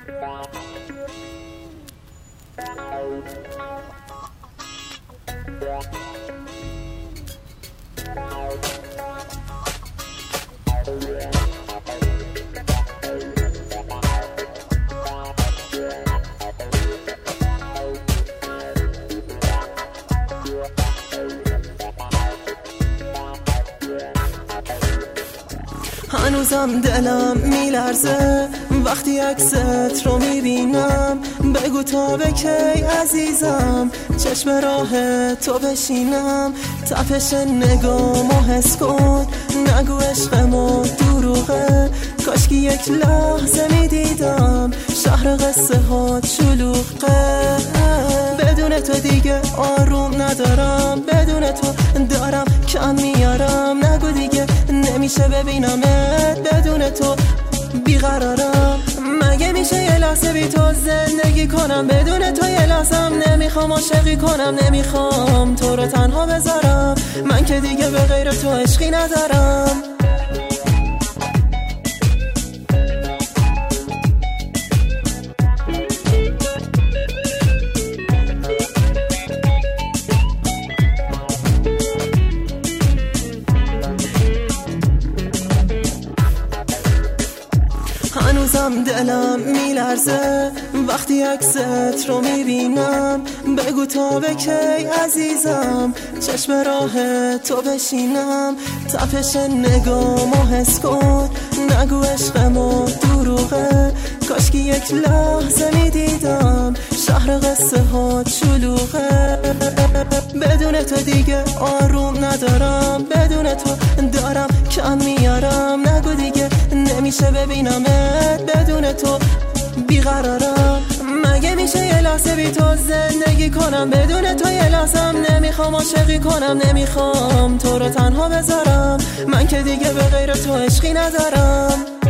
هنوزم دلم میلرزه وقتی عکست رو میبینم. بگو تا به کی عزیزم چشم راه تو بشینم. تپش نگامو حس کن نگو عشقمو دروغه. کاشکی یک لحظه میدیدم شهر قصه ها شلوغه. بدون تو دیگه آروم ندارم، بدون تو دارم کم میارم. نگو دیگه نمیشه ببینمت، بدون تو بیقرارم. مگه میشه یه لحظه بی تو زندگی کنم؟ بدون تو یه لحظم نمیخوام عاشقی کنم. نمیخوام تو رو تنها بذارم، من که دیگه به غیر تو عشقی ندارم. هنوزم دلم میلرزه وقتی عکست رو میبینم. بگو تا به کی عزیزم چشم راه تو بشینم. تپش نگامو حس کن نگو عشقمو دروغه. کاشکی یک لحظه میدیدم شهر قصه ها شلوغه. بدون تو دیگه آروم ندارم، بدون تو دارم کم میارم. نگو دیگه نمیشه ببینمت، بدون تو بیقرارم. مگه میشه یه لحظه بی تو زندگی کنم؟ بدون تو یه لحظم نمیخوام عاشقی کنم. نمیخوام تو رو تنها بذارم، من که دیگه به غیر تو عشقی ندارم.